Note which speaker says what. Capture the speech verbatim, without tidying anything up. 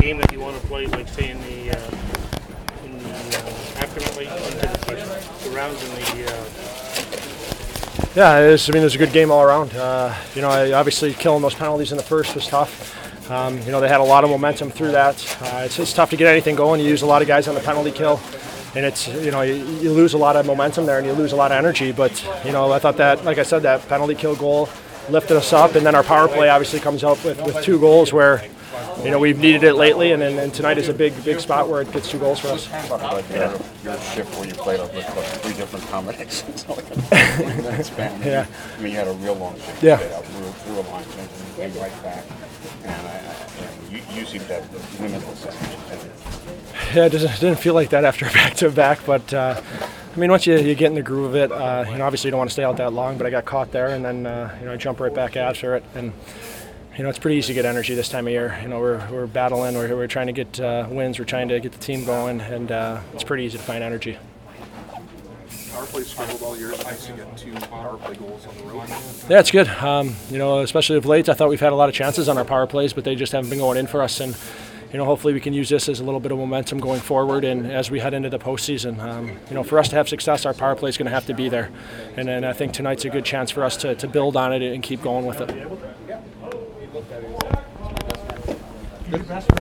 Speaker 1: game that you want to play, like say in the uh, in the uh, afternoon, like, into the, the rounds in the. Uh,
Speaker 2: Yeah, it is, I mean, it was a good game all around. Uh, you know, I, obviously killing those penalties in the first was tough. Um, you know, they had a lot of momentum through that. Uh, it's, it's tough to get anything going. You use a lot of guys on the penalty kill, and it's, you know, you, you lose a lot of momentum there and you lose a lot of energy. But, you know, I thought that, like I said, that penalty kill goal lifted us up, and then our power play obviously comes up with, with two goals where, you know, we've needed it lately, and, and, and tonight is a big, big spot where it gets two goals for us.
Speaker 3: Talk about your, your shift where you played with like three different combinations, like a minute span.
Speaker 2: Yeah.
Speaker 3: I mean, you had a real long shift.
Speaker 2: Yeah.
Speaker 3: Through, through a line, and then came right back, and, I, I, and you, you seem to have limitless energy.
Speaker 2: Yeah, it doesn't, didn't feel like that after back-to-back, but uh, I mean, once you, you get in the groove of it, uh, you know, obviously you don't want to stay out that long, but I got caught there, and then uh, you know, I jump right back after it, and you know, it's pretty easy to get energy this time of year. You know, we're we're battling, we're we're trying to get uh, wins, we're trying to get the team going, and uh, it's pretty easy to find energy.
Speaker 4: Power play struggled all year. It's nice to get two power play goals on the road.
Speaker 2: Yeah, it's good. Um, you know, especially of late, I thought we've had a lot of chances on our power plays, but they just haven't been going in for us. And you know, hopefully we can use this as a little bit of momentum going forward, and as we head into the postseason. Um, you know, for us to have success, our power play is going to have to be there, and then I think tonight's a good chance for us to to build on it and keep going with it.